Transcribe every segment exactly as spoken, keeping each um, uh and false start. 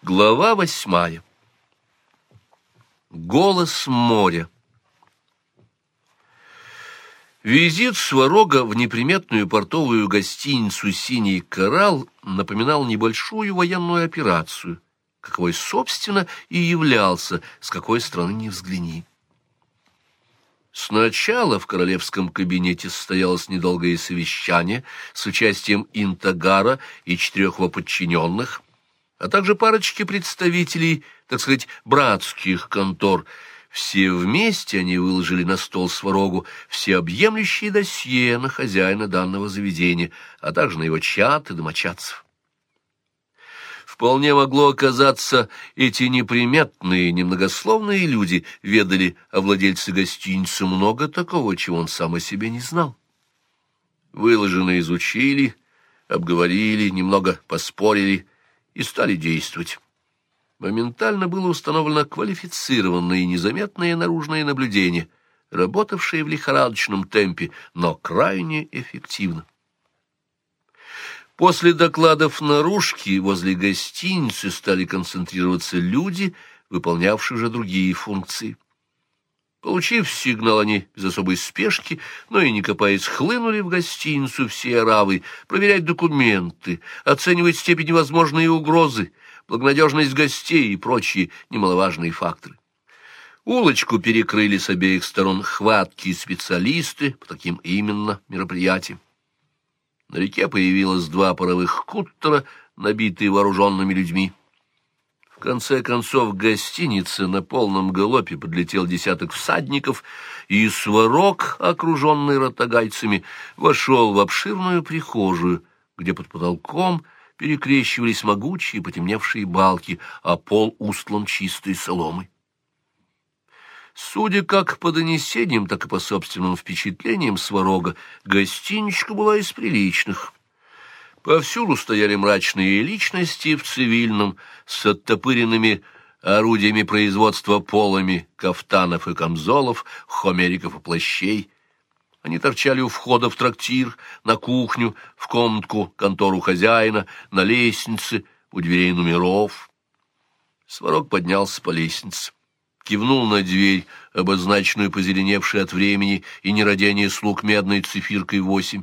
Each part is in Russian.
Глава восьмая. Голос моря. Визит Сварога в неприметную портовую гостиницу «Синий коралл» напоминал небольшую военную операцию, каковой, собственно, и являлся, с какой стороны ни взгляни. Сначала в королевском кабинете состоялось недолгое совещание с участием Интагара и четырех его подчиненных, а также парочки представителей, так сказать, братских контор. Все вместе они выложили на стол Сварогу всеобъемлющие досье на хозяина данного заведения, а также на его чад и домочадцев. Вполне могло оказаться, эти неприметные, немногословные люди ведали о владельце гостиницы много такого, чего он сам о себе не знал. Выложено изучили, обговорили, немного поспорили и стали действовать. Моментально было установлено квалифицированное и незаметное наружное наблюдение, работавшее в лихорадочном темпе, но крайне эффективно. После докладов наружки возле гостиницы стали концентрироваться люди, выполнявшие уже другие функции. Получив сигнал, они без особой спешки, но и не копаясь, хлынули в гостиницу все оравы, проверять документы, оценивать степень возможной угрозы, благонадежность гостей и прочие немаловажные факторы. Улочку перекрыли с обеих сторон хваткие специалисты по таким именно мероприятиям. На реке появилось два паровых куттера, набитые вооруженными людьми. В конце концов, к гостинице на полном галопе подлетел десяток всадников, и Сварог, окруженный ротагайцами, вошел в обширную прихожую, где под потолком перекрещивались могучие потемневшие балки, а пол устлан чистой соломой. Судя как по донесениям, так и по собственным впечатлениям Сварога, гостиничка была из приличных. Повсюду стояли мрачные личности в цивильном, с оттопыренными орудиями производства полами кафтанов и камзолов, хомериков и плащей. Они торчали у входа в трактир, на кухню, в комнатку, контору хозяина, на лестнице, у дверей номеров. Сварог поднялся по лестнице, кивнул на дверь, обозначенную позеленевшей от времени и нерадения слуг медной цифиркой восемь.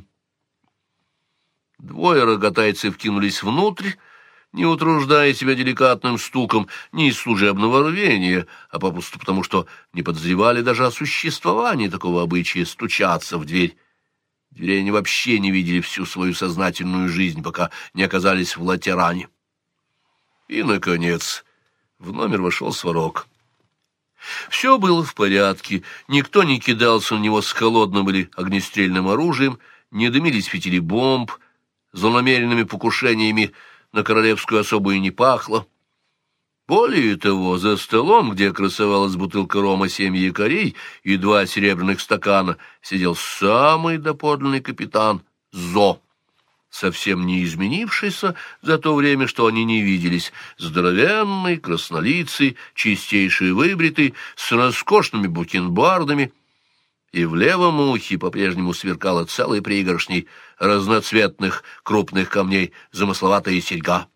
Двое рогатайцев кинулись внутрь, не утруждая себя деликатным стуком ни из служебного рвения, а попросту потому, что не подозревали даже о существовании такого обычая стучаться в дверь. Дверей они вообще не видели всю свою сознательную жизнь, пока не оказались в Латеране. И, наконец, в номер вошел Сварог. Все было в порядке, никто не кидался на него с холодным или огнестрельным оружием, не дымились фитили бомб, злонамеренными покушениями на королевскую особу и не пахло. Более того, за столом, где красовалась бутылка рома семь якорей и два серебряных стакана, сидел самый доподлинный капитан Зо, совсем не изменившийся за то время, что они не виделись, здоровенный, краснолицый, чистейший выбритый, с роскошными бакенбардами, и в левом ухе по-прежнему сверкала целой пригоршней разноцветных крупных камней замысловатая серьга.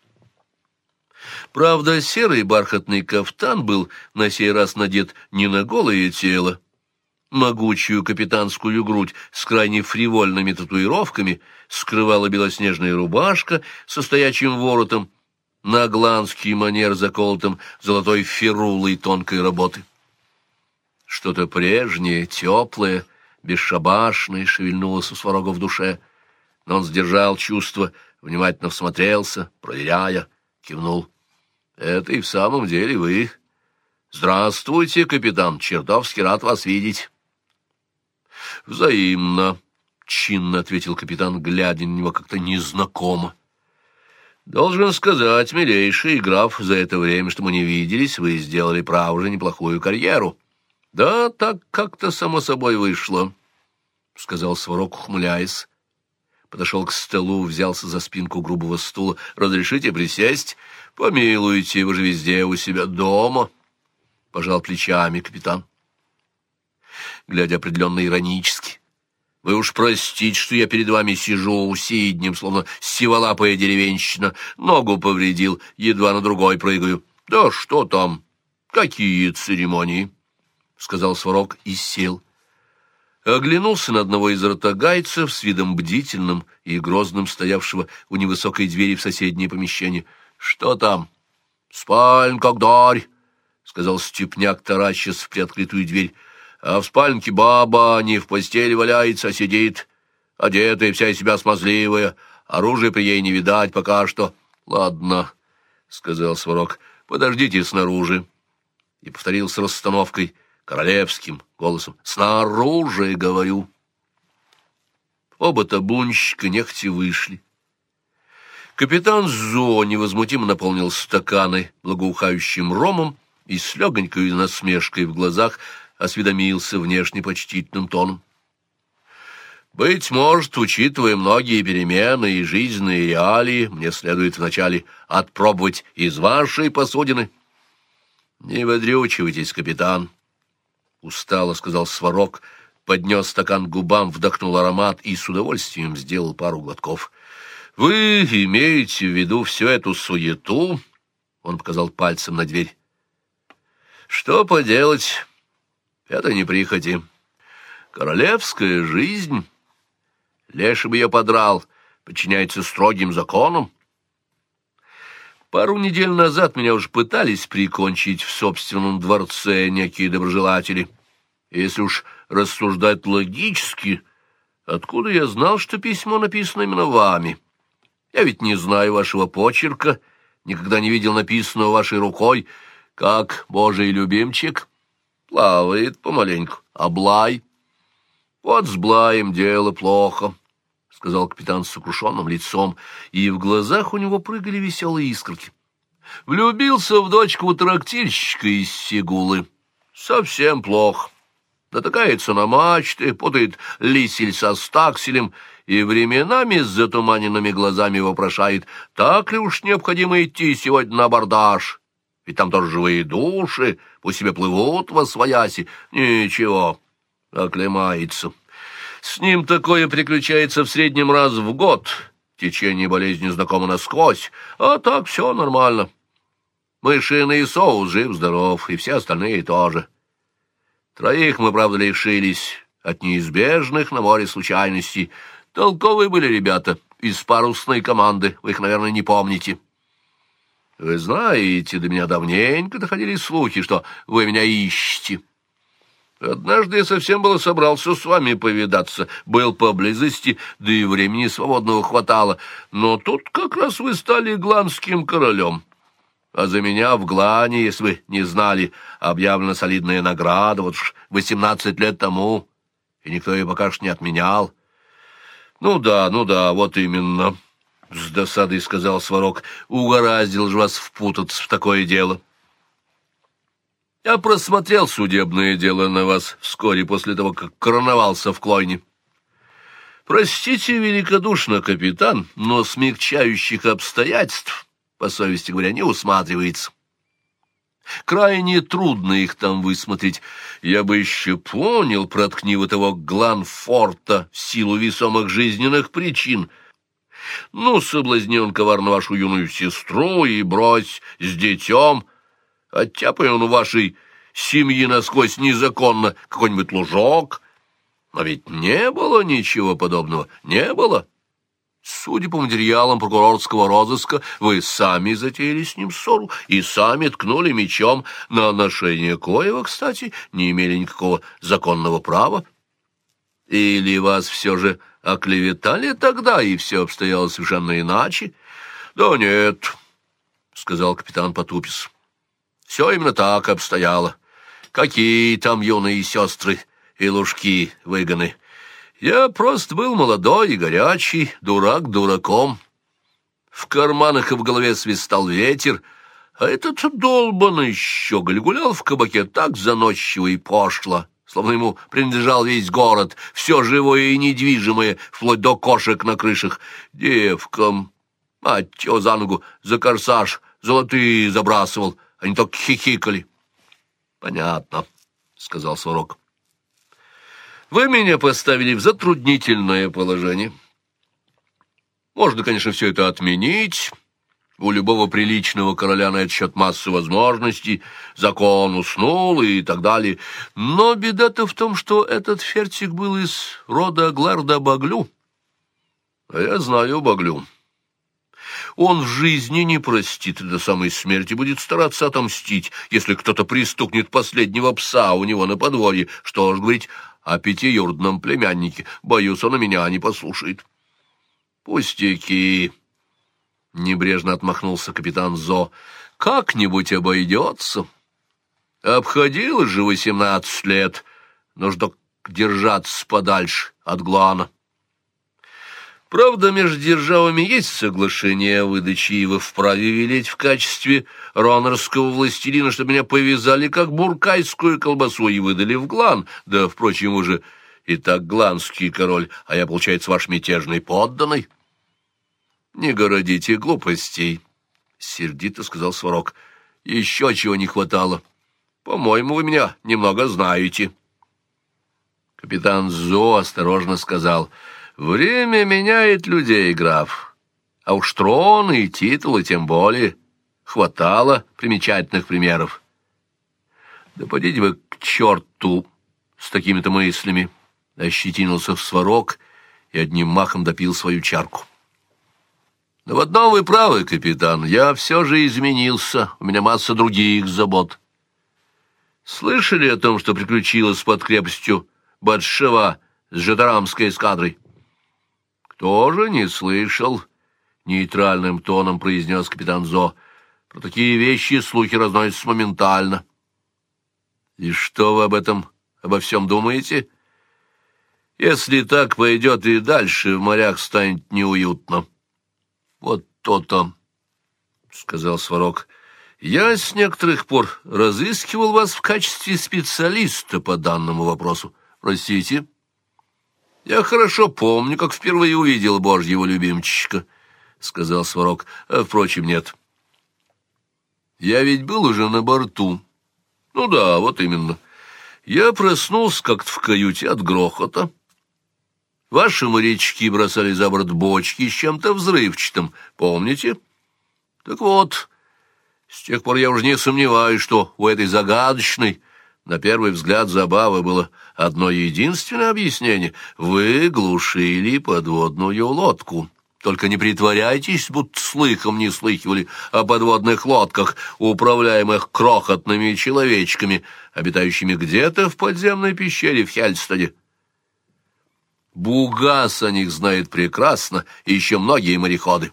Правда, серый бархатный кафтан был на сей раз надет не на голое тело. Могучую капитанскую грудь с крайне фривольными татуировками скрывала белоснежная рубашка со стоячим воротом, на голландский манер заколотым золотой ферулой тонкой работы. Что-то прежнее, теплое, бесшабашное шевельнулось у Сварога в душе, но он сдержал чувство, внимательно всмотрелся, проверяя, кивнул. — Это и в самом деле вы. Здравствуйте, капитан, чертовски рад вас видеть. — Взаимно, — чинно ответил капитан, глядя на него как-то незнакомо. — Должен сказать, милейший граф, за это время, что мы не виделись, вы сделали, право же, неплохую карьеру. — Да, так как-то само собой вышло, — сказал Сварог, ухмыляясь. Подошел к столу, взялся за спинку грубого стула. — Разрешите присесть? — Помилуйте, вы же везде у себя дома, — пожал плечами капитан, глядя определенно иронически. Вы уж простите, что я перед вами сижу сиднем, словно сиволапая деревенщина, ногу повредил, едва на другой прыгаю. Да что там, какие церемонии, — сказал Сварог и сел. Оглянулся на одного из ротагайцев с видом бдительным и грозным, стоявшего у невысокой двери в соседнее помещение. — Что там? — Спальня, как дарь, — сказал степняк, таращась в приоткрытую дверь. — А в спальнике баба не в постели валяется, а сидит, одетая, вся из себя смазливая, оружия при ей не видать пока что. — Ладно, — сказал Сварог, — подождите снаружи. И повторил с расстановкой, королевским голосом: «Снаружи, говорю». Оба табунщика нехотя вышли. Капитан Зо невозмутимо наполнил стаканы благоухающим ромом и с легонькой насмешкой в глазах осведомился внешне почтительным тоном: «Быть может, учитывая многие перемены и жизненные реалии, мне следует вначале отпробовать из вашей посудины». «Не выдрючивайтесь, капитан», — устало сказал Сварог, поднес стакан к губам, вдохнул аромат и с удовольствием сделал пару глотков. «Вы имеете в виду всю эту суету?» — он показал пальцем на дверь. «Что поделать? Это не прихоти. Королевская жизнь, леший бы ее подрал, подчиняется строгим законам. Пару недель назад меня уж пытались прикончить в собственном дворце некие доброжелатели. Если уж рассуждать логически, откуда я знал, что письмо написано именно вами? Я ведь не знаю вашего почерка, никогда не видел написанного вашей рукой, как божий любимчик. Плавает помаленьку. А Блай? Вот с Блаем дело плохо», — сказал капитан с сокрушенным лицом, и в глазах у него прыгали веселые искорки. «Влюбился в дочку трактирщика из Сигулы. Совсем плохо. Натыкается на мачты, путает лисель со стакселем и временами с затуманенными глазами вопрошает, так ли уж необходимо идти сегодня на абордаж. Ведь там тоже живые души, пусть себе плывут восвояси. Ничего, оклемается. С ним такое приключается в среднем раз в год. Течение болезни знакомо насквозь, а так все нормально. Мышиный соус жив-здоров, и все остальные тоже. Троих мы, правда, лишились от неизбежных на море случайностей. Толковые были ребята из парусной команды, вы их, наверное, не помните. Вы знаете, до меня давненько доходили слухи, что вы меня ищете. Однажды я совсем было собрался с вами повидаться, был поблизости, да и времени свободного хватало, но тут как раз вы стали гланским королем. А за меня в Глане, если вы не знали, объявлена солидная награда, вот уж восемнадцать лет тому, и никто ее пока что не отменял. Ну да, ну да, вот именно, — с досадой сказал Сварог, — угораздил же вас впутаться в такое дело. Я просмотрел судебное дело на вас вскоре после того, как короновался в Клойне. Простите великодушно, капитан, но смягчающих обстоятельств, по совести говоря, не усматривается. Крайне трудно их там высмотреть. Я бы еще понял, проткни вы того Гланфорта в силу весомых жизненных причин. Ну, соблазни он коварно вашу юную сестру и брось с детем. Оттяпай он у вашей семьи насквозь незаконно какой-нибудь лужок. Но ведь не было ничего подобного, не было. Судя по материалам прокурорского розыска, вы сами затеяли с ним ссору и сами ткнули мечом, на ношение коего, кстати, не имели никакого законного права. Или вас все же оклеветали тогда, и все обстояло совершенно иначе? — Да нет, — сказал капитан потупис. — Все именно так обстояло. Какие там юные сестры и лужки выгоны! Я просто был молодой и горячий, дурак дураком. В карманах и в голове свистал ветер, а этот долбаный щеголь гулял в кабаке так заносчиво и пошло, словно ему принадлежал весь город, все живое и недвижимое, вплоть до кошек на крышах. Девкам, мать его за ногу, за корсаж, золотые забрасывал, они только хихикали. — Понятно, — сказал Сварог. — Вы меня поставили в затруднительное положение. Можно, конечно, все это отменить. У любого приличного короля на этот счет масса возможностей, закон уснул и так далее. Но беда-то в том, что этот фертик был из рода Агларда Баглю. А я знаю Баглю. Он в жизни не простит и до самой смерти будет стараться отомстить, если кто-то пристукнет последнего пса у него на подворье. Что ж говорить о пятиюродном племяннике? Боюсь, он и меня не послушает. Пустяки. Небрежно отмахнулся капитан Зо. Как-нибудь обойдется. Обходилось же восемнадцать лет. Нужно держаться подальше от Глана. Правда, между державами есть соглашение о выдаче, и вы вправе велеть в качестве ронорского властелина, чтобы меня повязали, как буркайскую колбасу, и выдали в Глан. Да, впрочем, уже и так гланский король, а я, получается, ваш мятежный подданный. «Не городите глупостей», — сердито сказал Сварог. «Еще чего не хватало. По-моему, вы меня немного знаете». Капитан Зо осторожно сказал: «Время меняет людей, граф, а уж троны и титулы тем более. Хватало примечательных примеров». «Да подите вы к черту с такими-то мыслями», — ощетинился Сварог и одним махом допил свою чарку. «Но в одном вы правы, капитан, я все же изменился, у меня масса других забот. Слышали о том, что приключилось под крепостью Батшева с Житарамской эскадрой?» «Кто же не слышал?» — нейтральным тоном произнес капитан Зо. «Про такие вещи слухи разносятся моментально». «И что вы об этом, обо всем думаете?» «Если так пойдет и дальше, в морях станет неуютно». «Вот то-то», — сказал Сварог. «Я с некоторых пор разыскивал вас в качестве специалиста по данному вопросу. Простите?» «Я хорошо помню, как впервые увидел божьего любимчика», — сказал Сварог. «А, впрочем, нет. Я ведь был уже на борту». «Ну да, вот именно. Я проснулся как-то в каюте от грохота. Ваши морячки бросали за борт бочки с чем-то взрывчатым, помните? Так вот, с тех пор я уже не сомневаюсь, что у этой загадочной, на первый взгляд, забавы было одно единственное объяснение. Вы глушили подводную лодку. Только не притворяйтесь, будто слыхом не слыхивали о подводных лодках, управляемых крохотными человечками, обитающими где-то в подземной пещере в Хельстаде. Бугас о них знает прекрасно, и еще многие мореходы.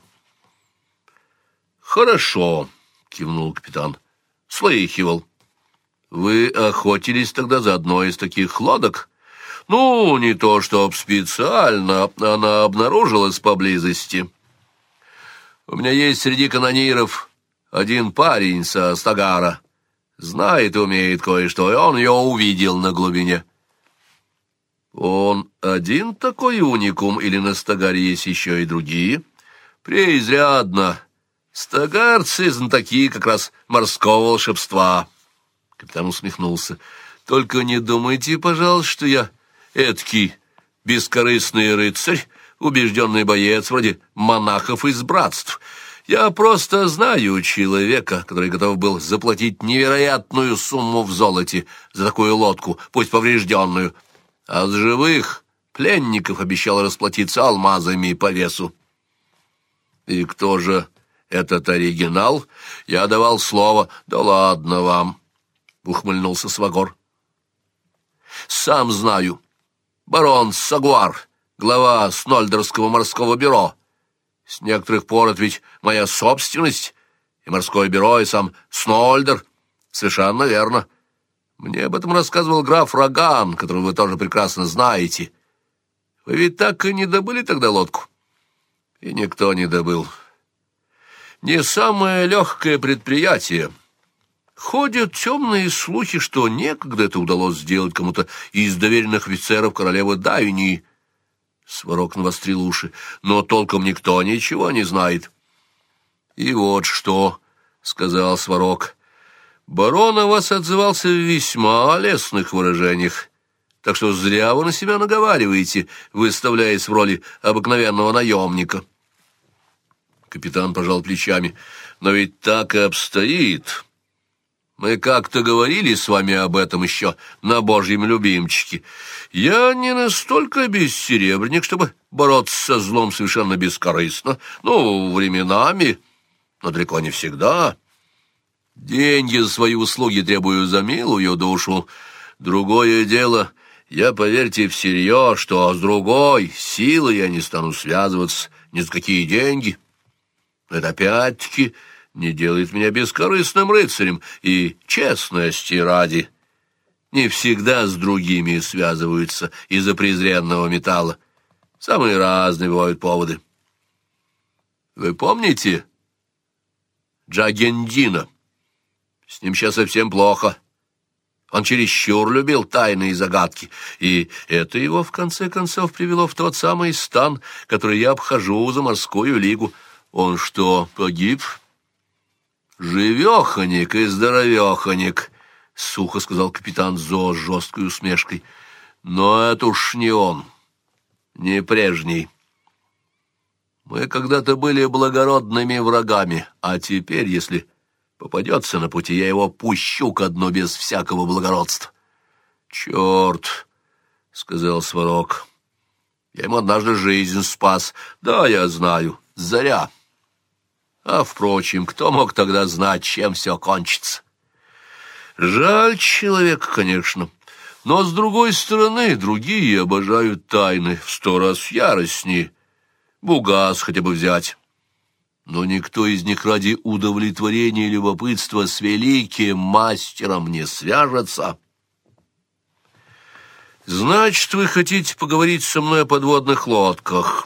«Хорошо», — кивнул капитан. «Слыхивал. Вы охотились тогда за одной из таких лодок?» «Ну, не то чтоб специально, она обнаружилась поблизости. У меня есть среди канониров один парень со Стагара. Знает и умеет кое-что, и он ее увидел на глубине». «Он один такой уникум, или на Стагаре есть еще и другие?» «Преизрядно. Стагарцы знатоки как раз морского волшебства». Капитан усмехнулся. «Только не думайте, пожалуйста, что я эдакий бескорыстный рыцарь, убежденный боец вроде монахов из братств. Я просто знаю человека, который готов был заплатить невероятную сумму в золоте за такую лодку, пусть поврежденную, а с живых пленников обещал расплатиться алмазами по весу». «И кто же этот оригинал? Я давал слово». «Да ладно вам», — ухмыльнулся Свагор. «Сам знаю. Барон Сагуар, глава Снольдерского морского бюро. С некоторых пор это ведь моя собственность, и морское бюро, и сам Снольдер. Совершенно верно. Мне об этом рассказывал граф Роган, которого вы тоже прекрасно знаете. Вы ведь так и не добыли тогда лодку?» «И никто не добыл. Не самое легкое предприятие. Ходят темные слухи, что некогда это удалось сделать кому-то из доверенных офицеров королевы Дайнии». Сварог навострил уши. «Но толком никто ничего не знает». «И вот что», — сказал Сварог, — «барон о вас отзывался в весьма лестных выражениях. так что зря вы на себя наговариваете, выставляясь в роли обыкновенного наемника». Капитан пожал плечами. «Но ведь так и обстоит. Мы как-то говорили с вами об этом еще на Божьем любимчике. Я не настолько бессеребренник, чтобы бороться со злом совершенно бескорыстно. Ну, временами, но далеко не всегда. Деньги за свои услуги требую за милую душу. Другое дело, я, поверьте, всерьез, что с другой силой я не стану связываться ни за какие деньги. Это опять-таки не делает меня бескорыстным рыцарем, и, честности ради, не всегда с другими связываются из-за презренного металла. Самые разные бывают поводы. Вы помните Джагендина? С ним сейчас совсем плохо. Он чересчур любил тайные загадки, и это его, в конце концов, привело в тот самый стан, который я обхожу за морскую лигу. Он что, погиб? «Живеханик и здоровеханик», — сухо сказал капитан Зо с жесткой усмешкой. «Но это уж не он, не прежний. Мы когда-то были благородными врагами, а теперь, если попадется на пути, я его пущу ко дну без всякого благородства». «Черт», — сказал Сварог, — «я ему однажды жизнь спас. Да, я знаю, зря. А, впрочем, кто мог тогда знать, чем все кончится? Жаль человека, конечно, но, с другой стороны, другие обожают тайны в сто раз яростнее. Бугас хотя бы взять. Но никто из них ради удовлетворения и любопытства с великим мастером не свяжется. Значит, вы хотите поговорить со мной о подводных лодках?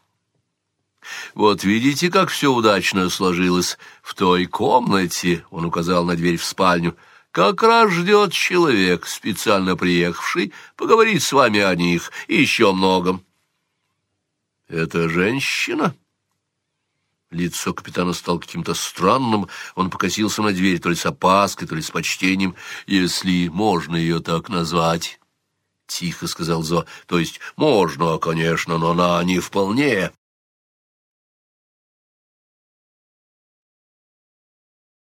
Вот видите, как все удачно сложилось. В той комнате, — он указал на дверь в спальню, — как раз ждет человек, специально приехавший, поговорить с вами о них и еще многом. Это женщина? Лицо капитана стало каким-то странным. Он покосился на дверь то ли с опаской, то ли с почтением, если можно ее так назвать. Тихо сказал Зо. То есть можно, конечно, но она не вполне.